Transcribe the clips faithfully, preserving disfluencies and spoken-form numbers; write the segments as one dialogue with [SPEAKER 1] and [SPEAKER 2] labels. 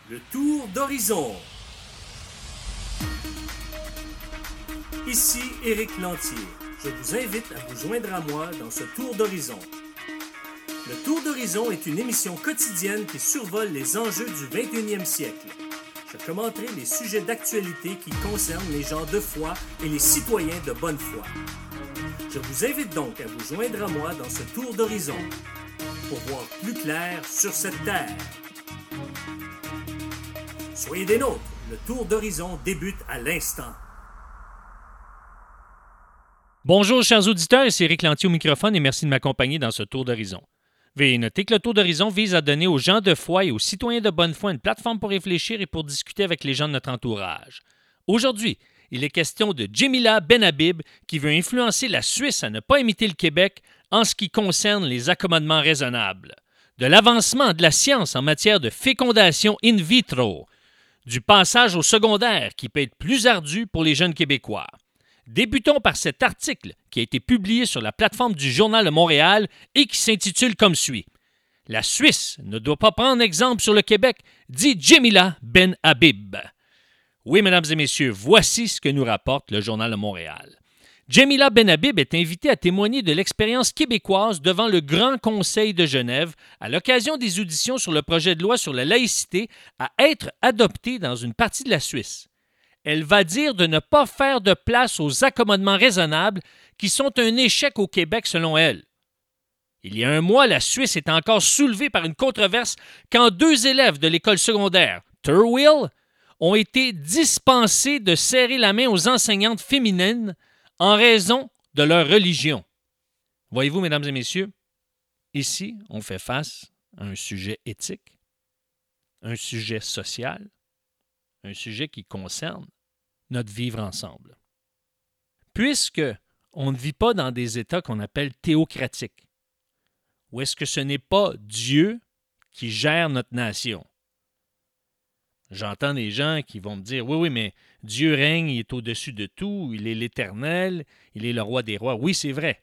[SPEAKER 1] Le tour d'horizon. Ici Éric Lantier. Je vous invite à vous joindre à moi dans ce tour d'horizon. Le tour d'horizon est une émission quotidienne qui survole les enjeux du vingt et unième siècle. Je commenterai les sujets d'actualité qui concernent les gens de foi et les citoyens de bonne foi. Je vous invite donc à vous joindre à moi dans ce tour d'horizon pour voir plus clair sur cette terre. Soyez des nôtres, le tour d'horizon débute à l'instant.
[SPEAKER 2] Bonjour chers auditeurs, c'est Éric Lantier au microphone et merci de m'accompagner dans ce tour d'horizon. Veuillez noter que le tour d'horizon vise à donner aux gens de foi et aux citoyens de bonne foi une plateforme pour réfléchir et pour discuter avec les gens de notre entourage. Aujourd'hui, il est question de Jemila Benhabib qui veut influencer la Suisse à ne pas imiter le Québec en ce qui concerne les accommodements raisonnables, de l'avancement de la science en matière de fécondation in vitro, du passage au secondaire qui peut être plus ardu pour les jeunes Québécois. Débutons par cet article qui a été publié sur la plateforme du Journal de Montréal et qui s'intitule comme suit. « La Suisse ne doit pas prendre exemple sur le Québec », dit Jemila Benhabib. Oui, mesdames et messieurs, voici ce que nous rapporte le Journal de Montréal. Jemila Benhabib est invitée à témoigner de l'expérience québécoise devant le Grand Conseil de Genève à l'occasion des auditions sur le projet de loi sur la laïcité à être adopté dans une partie de la Suisse. Elle va dire de ne pas faire de place aux accommodements raisonnables qui sont un échec au Québec selon elle. Il y a un mois, la Suisse est encore soulevée par une controverse quand deux élèves de l'école secondaire, Thurwill, ont été dispensés de serrer la main aux enseignantes féminines en raison de leur religion. Voyez-vous, mesdames et messieurs, ici, on fait face à un sujet éthique, un sujet social, un sujet qui concerne notre vivre ensemble. Puisque on ne vit pas dans des États qu'on appelle théocratiques, où est-ce que ce n'est pas Dieu qui gère notre nation. J'entends des gens qui vont me dire « Oui, oui, mais Dieu règne, il est au-dessus de tout, il est l'Éternel, il est le roi des rois. » Oui, c'est vrai.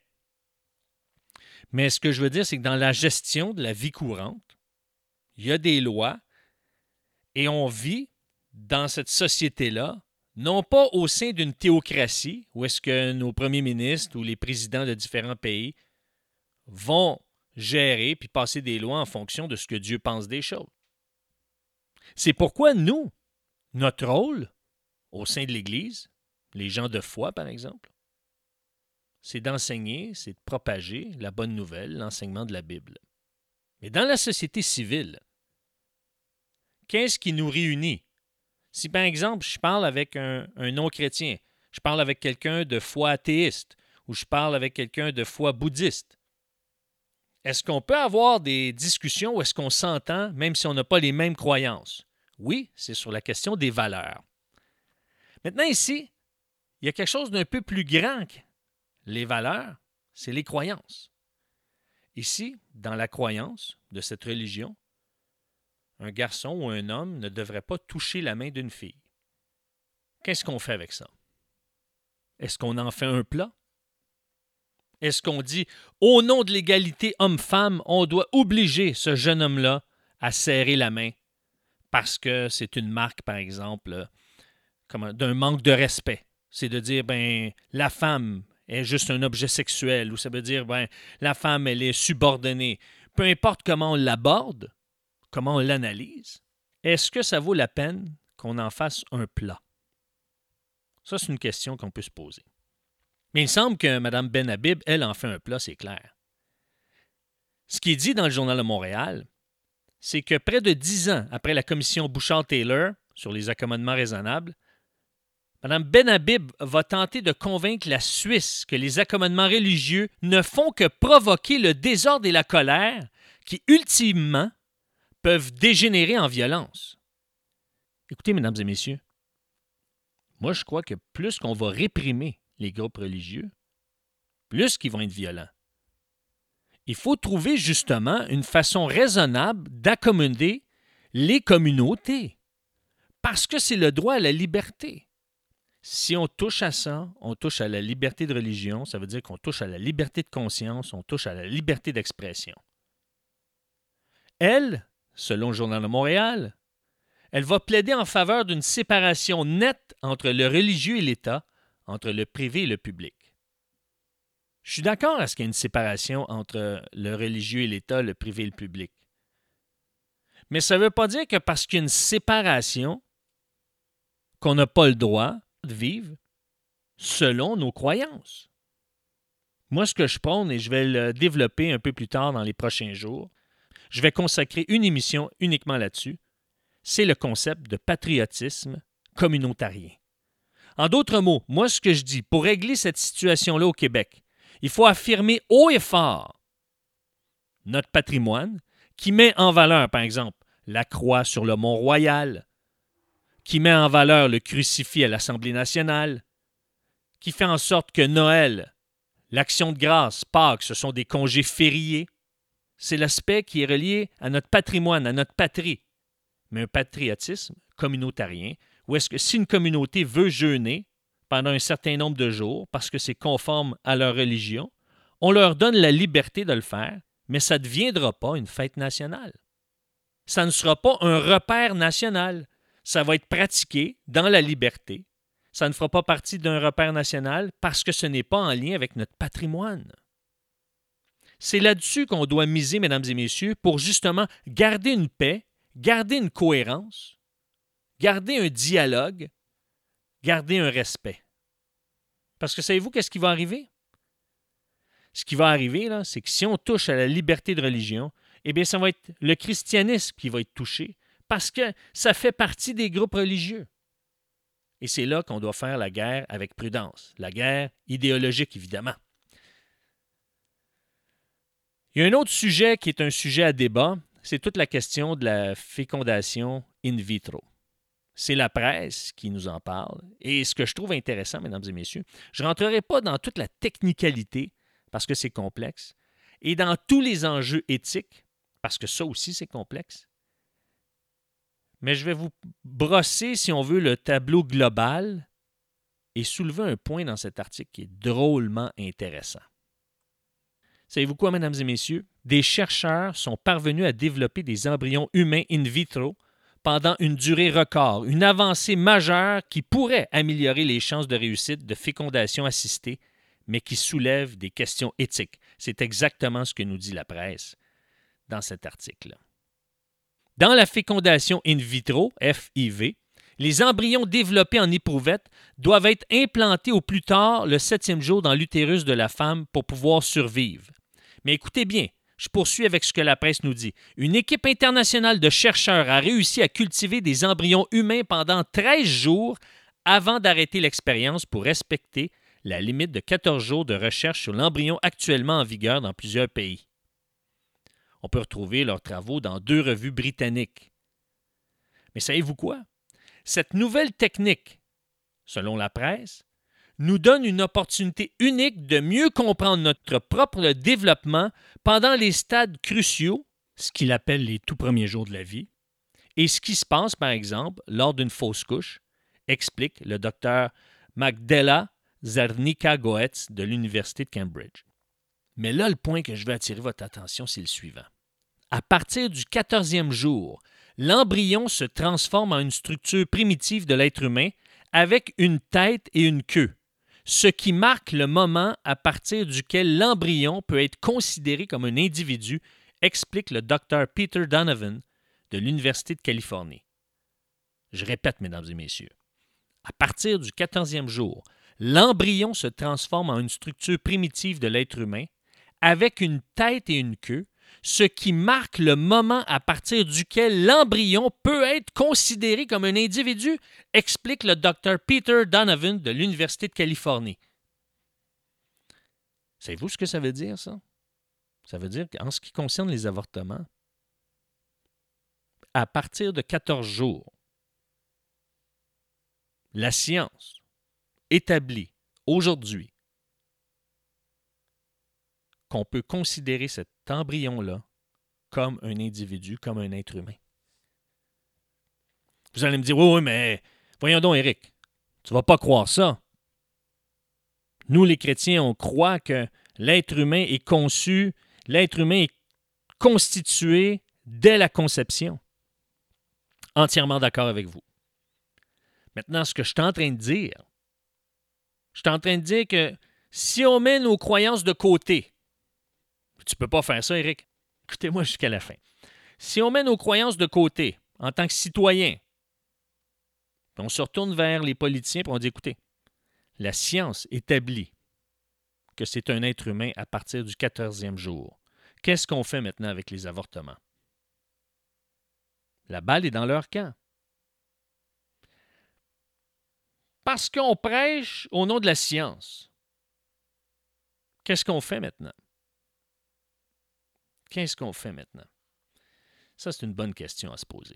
[SPEAKER 2] Mais ce que je veux dire, c'est que dans la gestion de la vie courante, il y a des lois et on vit dans cette société-là, non pas au sein d'une théocratie, où est-ce que nos premiers ministres ou les présidents de différents pays vont gérer puis passer des lois en fonction de ce que Dieu pense des choses. C'est pourquoi nous, notre rôle au sein de l'Église, les gens de foi par exemple, c'est d'enseigner, c'est de propager la bonne nouvelle, l'enseignement de la Bible. Mais dans la société civile, qu'est-ce qui nous réunit? Si, par exemple, je parle avec un, un non-chrétien, je parle avec quelqu'un de foi athéiste ou je parle avec quelqu'un de foi bouddhiste, est-ce qu'on peut avoir des discussions où est-ce qu'on s'entend même si on n'a pas les mêmes croyances? Oui, c'est sur la question des valeurs. Maintenant, ici, il y a quelque chose d'un peu plus grand que les valeurs, c'est les croyances. Ici, dans la croyance de cette religion, un garçon ou un homme ne devrait pas toucher la main d'une fille. Qu'est-ce qu'on fait avec ça? Est-ce qu'on en fait un plat? Est-ce qu'on dit, au nom de l'égalité homme-femme, on doit obliger ce jeune homme-là à serrer la main parce que c'est une marque, par exemple, comme d'un manque de respect? C'est de dire, ben, la femme est juste un objet sexuel, ou ça veut dire, ben, la femme, elle est subordonnée. Peu importe comment on l'aborde, comment on l'analyse, est-ce que ça vaut la peine qu'on en fasse un plat? Ça, c'est une question qu'on peut se poser. Mais il semble que Mme Benhabib, elle, en fait un plat, c'est clair. Ce qui est dit dans le Journal de Montréal, c'est que près de dix ans après la commission Bouchard-Taylor sur les accommodements raisonnables, Mme Benhabib va tenter de convaincre la Suisse que les accommodements religieux ne font que provoquer le désordre et la colère qui, ultimement, peuvent dégénérer en violence. Écoutez, mesdames et messieurs, moi, je crois que plus qu'on va réprimer les groupes religieux, plus qu'ils vont être violents. Il faut trouver justement une façon raisonnable d'accommoder les communautés, parce que c'est le droit à la liberté. Si on touche à ça, on touche à la liberté de religion, ça veut dire qu'on touche à la liberté de conscience, on touche à la liberté d'expression. Elle, selon le Journal de Montréal, Elle va plaider en faveur d'une séparation nette entre le religieux et l'État, entre le privé et le public. Je suis d'accord à ce qu'il y ait une séparation entre le religieux et l'État, le privé et le public. Mais ça ne veut pas dire que parce qu'il y a une séparation, qu'on n'a pas le droit de vivre selon nos croyances. Moi, ce que je prône, et je vais le développer un peu plus tard dans les prochains jours, je vais consacrer une émission uniquement là-dessus, c'est le concept de patriotisme communautarien. En d'autres mots, moi, ce que je dis, pour régler cette situation-là au Québec, il faut affirmer haut et fort notre patrimoine qui met en valeur, par exemple, la croix sur le Mont-Royal, qui met en valeur le crucifix à l'Assemblée nationale, qui fait en sorte que Noël, l'Action de grâce, Pâques, ce sont des congés fériés. C'est l'aspect qui est relié à notre patrimoine, à notre patrie. Mais un patriotisme communautarien, où est-ce que si une communauté veut jeûner pendant un certain nombre de jours, parce que c'est conforme à leur religion, on leur donne la liberté de le faire, mais ça ne deviendra pas une fête nationale. Ça ne sera pas un repère national. Ça va être pratiqué dans la liberté. Ça ne fera pas partie d'un repère national parce que ce n'est pas en lien avec notre patrimoine. C'est là-dessus qu'on doit miser, mesdames et messieurs, pour justement garder une paix, garder une cohérence, garder un dialogue, garder un respect. Parce que savez-vous qu'est-ce qui va arriver? Ce qui va arriver, là, c'est que si on touche à la liberté de religion, eh bien, ça va être le christianisme qui va être touché parce que ça fait partie des groupes religieux. Et c'est là qu'on doit faire la guerre avec prudence, la guerre idéologique, évidemment. Il y a un autre sujet qui est un sujet à débat, c'est toute la question de la fécondation in vitro. C'est la presse qui nous en parle. Et ce que je trouve intéressant, mesdames et messieurs, je ne rentrerai pas dans toute la technicalité parce que c'est complexe, et dans tous les enjeux éthiques, parce que ça aussi c'est complexe. Mais je vais vous brosser, si on veut, le tableau global et soulever un point dans cet article qui est drôlement intéressant. Savez-vous quoi, mesdames et messieurs? Des chercheurs sont parvenus à développer des embryons humains in vitro pendant une durée record, une avancée majeure qui pourrait améliorer les chances de réussite de fécondation assistée, mais qui soulève des questions éthiques. C'est exactement ce que nous dit la presse dans cet article. Dans la fécondation in vitro, F I V, les embryons développés en éprouvette doivent être implantés au plus tard le septième jour dans l'utérus de la femme pour pouvoir survivre. Mais écoutez bien, je poursuis avec ce que la presse nous dit. Une équipe internationale de chercheurs a réussi à cultiver des embryons humains pendant treize jours avant d'arrêter l'expérience pour respecter la limite de quatorze jours de recherche sur l'embryon actuellement en vigueur dans plusieurs pays. On peut retrouver leurs travaux dans deux revues britanniques. Mais savez-vous quoi? Cette nouvelle technique, selon la presse, nous donne une opportunité unique de mieux comprendre notre propre développement pendant les stades cruciaux, ce qu'il appelle les tout premiers jours de la vie, et ce qui se passe, par exemple, lors d'une fausse couche, explique le docteur Magdela Czernicka-Goetz de l'Université de Cambridge. Mais là, le point que je veux attirer votre attention, c'est le suivant. À partir du quatorzième jour, l'embryon se transforme en une structure primitive de l'être humain avec une tête et une queue, ce qui marque le moment à partir duquel l'embryon peut être considéré comme un individu, explique le docteur Peter Donovan de l'Université de Californie. Je répète, mesdames et messieurs, à partir du quatorzième jour, l'embryon se transforme en une structure primitive de l'être humain avec une tête et une queue, ce qui marque le moment à partir duquel l'embryon peut être considéré comme un individu, explique le docteur Peter Donovan de l'Université de Californie. Savez-vous ce que ça veut dire, ça? Ça veut dire qu'en ce qui concerne les avortements, à partir de quatorze jours, la science établit aujourd'hui qu'on peut considérer cet embryon-là comme un individu, comme un être humain. Vous allez me dire, oui, oui, mais voyons donc, Éric, tu ne vas pas croire ça. Nous, les chrétiens, on croit que l'être humain est conçu, l'être humain est constitué dès la conception. Entièrement d'accord avec vous. Maintenant, ce que je suis en train de dire, je suis en train de dire que si on met nos croyances de côté, tu ne peux pas faire ça, Éric. Écoutez-moi jusqu'à la fin. Si on met nos croyances de côté en tant que citoyen, on se retourne vers les politiciens et on dit, écoutez, la science établit que c'est un être humain à partir du quatorzième jour. Qu'est-ce qu'on fait maintenant avec les avortements? La balle est dans leur camp. Parce qu'on prêche au nom de la science. Qu'est-ce qu'on fait maintenant? Qu'est-ce qu'on fait maintenant? Ça, c'est une bonne question à se poser.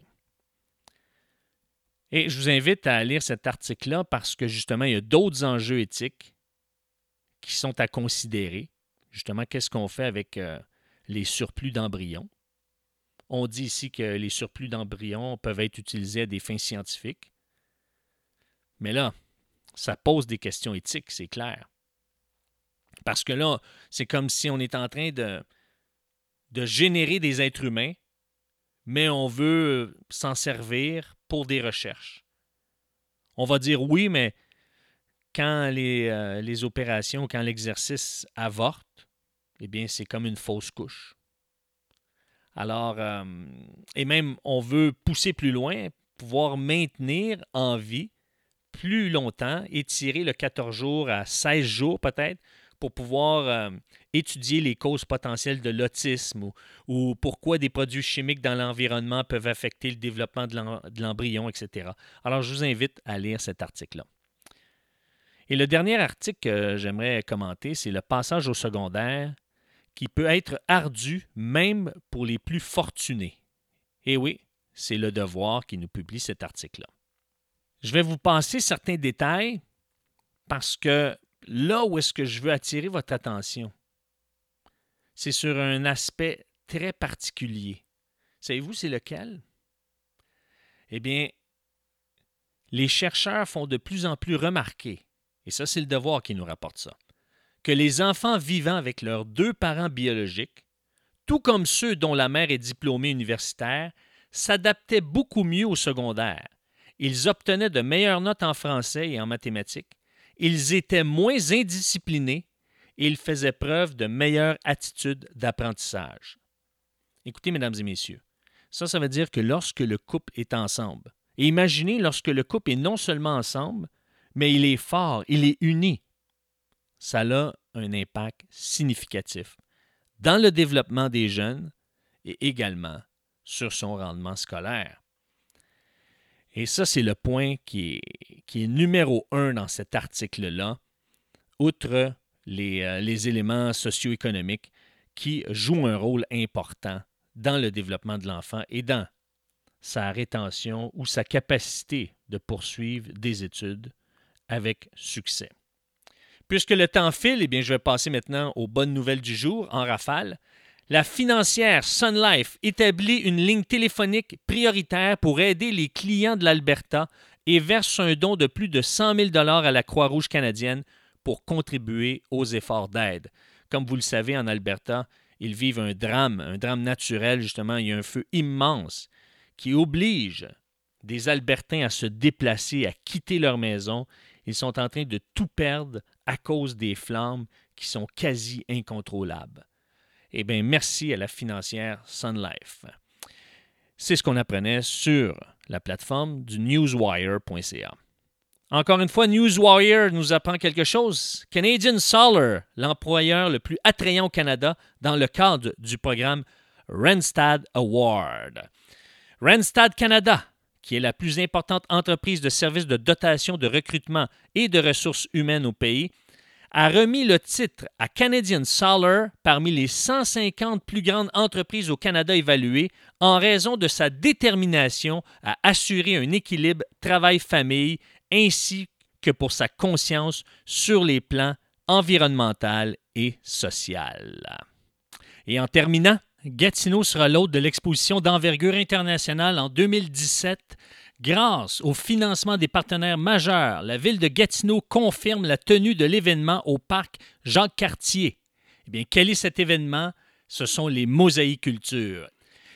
[SPEAKER 2] Et je vous invite à lire cet article-là parce que, justement, il y a d'autres enjeux éthiques qui sont à considérer. Justement, qu'est-ce qu'on fait avec euh, les surplus d'embryons? On dit ici que les surplus d'embryons peuvent être utilisés à des fins scientifiques. Mais là, ça pose des questions éthiques, c'est clair. Parce que là, c'est comme si on est en train de, de générer des êtres humains, mais on veut s'en servir pour des recherches. On va dire oui, mais quand les, euh, les opérations, quand l'exercice avorte, eh bien, c'est comme une fausse couche. Alors, euh, et même, on veut pousser plus loin, pouvoir maintenir en vie plus longtemps, étirer le quatorze jours à seize jours peut-être, pour pouvoir euh, étudier les causes potentielles de l'autisme ou, ou pourquoi des produits chimiques dans l'environnement peuvent affecter le développement de, l'em- de l'embryon, et cetera. Alors, je vous invite à lire cet article-là. Et le dernier article que j'aimerais commenter, c'est le passage au secondaire qui peut être ardu même pour les plus fortunés. Et oui, c'est Le Devoir qui nous publie cet article-là. Je vais vous passer certains détails parce que là où est-ce que je veux attirer votre attention, c'est sur un aspect très particulier. Savez-vous c'est lequel? Eh bien, les chercheurs font de plus en plus remarquer, et ça c'est Le Devoir qui nous rapporte ça, que les enfants vivant avec leurs deux parents biologiques, tout comme ceux dont la mère est diplômée universitaire, s'adaptaient beaucoup mieux au secondaire. Ils obtenaient de meilleures notes en français et en mathématiques. Ils étaient moins indisciplinés et ils faisaient preuve de meilleures attitudes d'apprentissage. Écoutez, mesdames et messieurs, ça, ça veut dire que lorsque le couple est ensemble, et imaginez lorsque le couple est non seulement ensemble, mais il est fort, il est uni, ça a un impact significatif dans le développement des jeunes et également sur son rendement scolaire. Et ça, c'est le point qui est, qui est numéro un dans cet article-là, outre les, euh, les éléments socio-économiques qui jouent un rôle important dans le développement de l'enfant et dans sa rétention ou sa capacité de poursuivre des études avec succès. Puisque le temps file, eh bien, je vais passer maintenant aux bonnes nouvelles du jour en rafale. La financière Sun Life établit une ligne téléphonique prioritaire pour aider les clients de l'Alberta et verse un don de plus de cent mille dollars à la Croix-Rouge canadienne pour contribuer aux efforts d'aide. Comme vous le savez, en Alberta, ils vivent un drame, un drame naturel, justement. Il y a un feu immense qui oblige des Albertains à se déplacer, à quitter leur maison. Ils sont en train de tout perdre à cause des flammes qui sont quasi incontrôlables. Eh bien, merci à la financière Sun Life. C'est ce qu'on apprenait sur la plateforme du newswire point c a. Encore une fois, Newswire nous apprend quelque chose. Canadian Solar, l'employeur le plus attrayant au Canada dans le cadre du programme Randstad Award. Randstad Canada, qui est la plus importante entreprise de services de dotation de recrutement et de ressources humaines au pays, a remis le titre à Canadian Solar parmi les cent cinquante plus grandes entreprises au Canada évaluées en raison de sa détermination à assurer un équilibre travail-famille ainsi que pour sa conscience sur les plans environnemental et social. Et en terminant, Gatineau sera l'hôte de l'exposition d'envergure internationale en deux mille dix-sept. Grâce au financement des partenaires majeurs, la ville de Gatineau confirme la tenue de l'événement au parc Jacques-Cartier. Eh bien, quel est cet événement? Ce sont les mosaïcultures.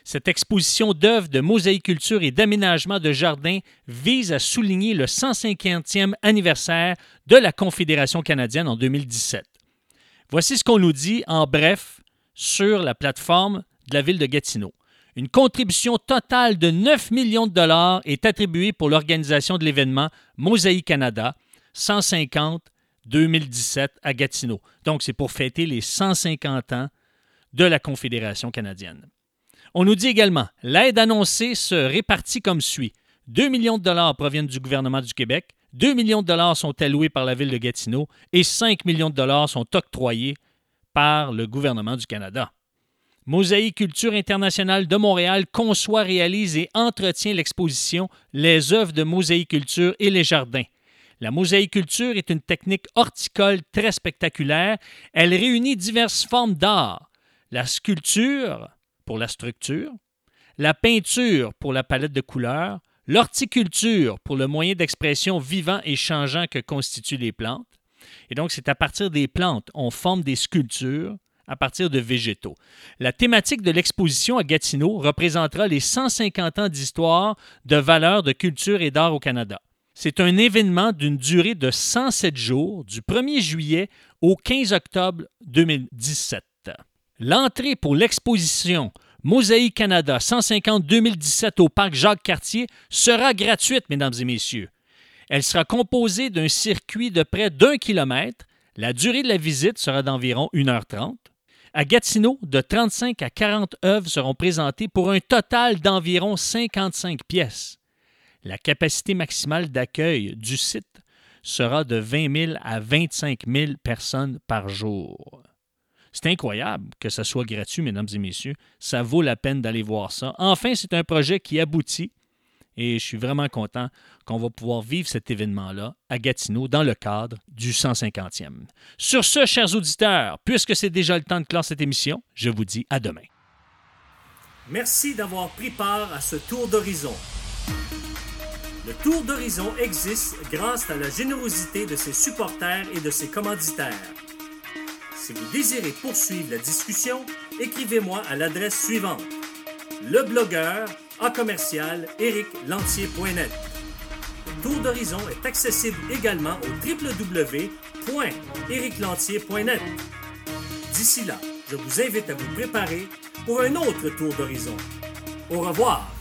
[SPEAKER 2] Cette exposition d'œuvres de mosaïculture et d'aménagement de jardins vise à souligner le cent cinquantième anniversaire de la Confédération canadienne en deux mille dix-sept. Voici ce qu'on nous dit en bref sur la plateforme de la ville de Gatineau. Une contribution totale de neuf millions de dollars est attribuée pour l'organisation de l'événement Mosaïque Canada cent cinquante deux mille dix-sept à Gatineau. Donc, c'est pour fêter les cent cinquante ans de la Confédération canadienne. On nous dit également, l'aide annoncée se répartit comme suit. deux millions de dollars proviennent du gouvernement du Québec, deux millions de dollars sont alloués par la ville de Gatineau et cinq millions de dollars sont octroyés par le gouvernement du Canada. Mosaïculture internationale de Montréal conçoit, réalise et entretient l'exposition Les œuvres de mosaïculture et les jardins. La mosaïculture est une technique horticole très spectaculaire. Elle réunit diverses formes d'art. La sculpture pour la structure, la peinture pour la palette de couleurs, l'horticulture pour le moyen d'expression vivant et changeant que constituent les plantes. Et donc, c'est à partir des plantes, on forme des sculptures à partir de végétaux. La thématique de l'exposition à Gatineau représentera les cent cinquante ans d'histoire de valeurs de culture et d'art au Canada. C'est un événement d'une durée de cent sept jours, du premier juillet au quinze octobre deux mille dix-sept. L'entrée pour l'exposition Mosaïque Canada cent cinquante deux mille dix-sept au parc Jacques-Cartier sera gratuite, mesdames et messieurs. Elle sera composée d'un circuit de près d'un kilomètre. La durée de la visite sera d'environ une heure trente. À Gatineau, de trente-cinq à quarante œuvres seront présentées pour un total d'environ cinquante-cinq pièces. La capacité maximale d'accueil du site sera de vingt mille à vingt-cinq mille personnes par jour. C'est incroyable que ça soit gratuit, mesdames et messieurs. Ça vaut la peine d'aller voir ça. Enfin, c'est un projet qui aboutit et je suis vraiment content qu'on va pouvoir vivre cet événement-là à Gatineau dans le cadre du cent cinquantième. Sur ce, chers auditeurs, puisque c'est déjà le temps de clore cette émission, je vous dis à demain.
[SPEAKER 1] Merci d'avoir pris part à ce tour d'horizon. Le Tour d'horizon existe grâce à la générosité de ses supporters et de ses commanditaires. Si vous désirez poursuivre la discussion, écrivez-moi à l'adresse suivante: leblogueur à commercial eric lantier point net. Le Tour d'horizon est accessible également au w w w point eric lantier point net. D'ici là, je vous invite à vous préparer pour un autre tour d'horizon. Au revoir!